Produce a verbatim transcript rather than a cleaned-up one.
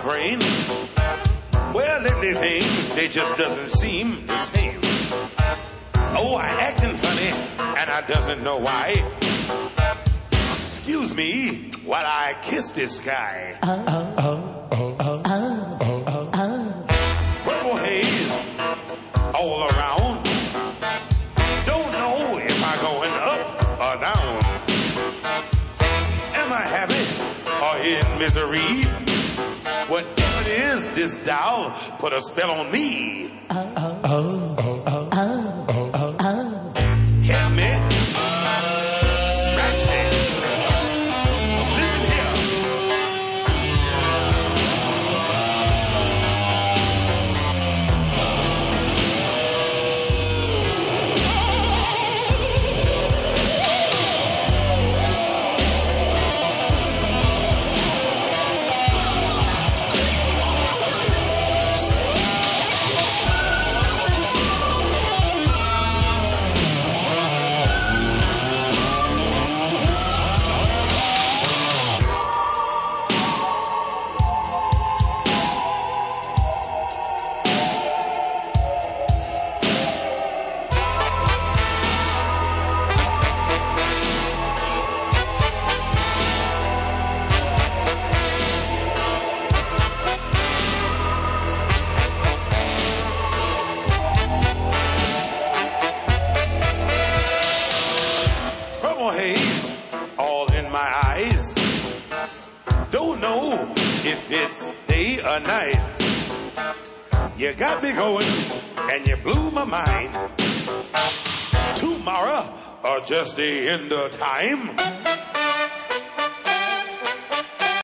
brain. Well, lately things, they just doesn't seem the same. Oh, I acting funny, and I doesn't know why. Excuse me while I kiss this guy. Oh, oh, oh, oh, oh, oh, oh, oh. Purple haze all around. Don't know if I'm going up or down. Am I happy or in misery? Whatever it is, this doll put a spell on me. Oh, oh, oh, oh, oh, oh, oh, oh. Help me. Scratch me. Listen here. Haze all in my eyes. Don't know if it's day or night. You got me going and you blew my mind. Tomorrow or just the end of time.